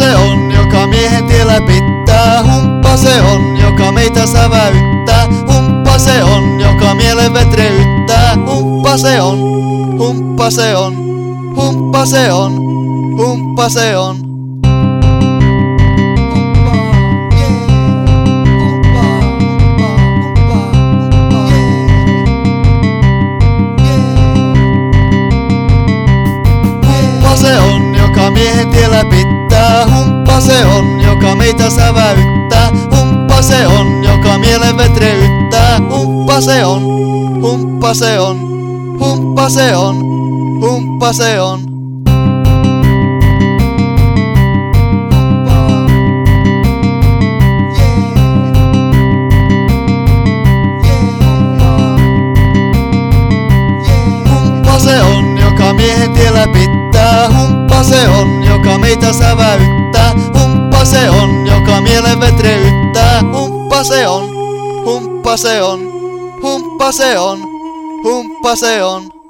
se on, joka miehen tiellä pitää. Humppa se on, joka meitä säväyttää. Humppa se on, joka mielen vetreyttää. Humppa se on, humppa se on, humppa se on, humppa se on. Humppa se on, joka miehen tiellä pitää. Humppa se on, joka meitä säväyttää. Humppa se on, joka mielen vetreyttää. Humppa se on, humppa se on, humppa se on, humppa se on. Humppa se on, joka miehen tiellä pitää. Humppa se on, joka meitä säväyttää. Humppa se on, joka mielen vetreyttää. Humppa se on, humppa se on, humppa se on, humppa se on.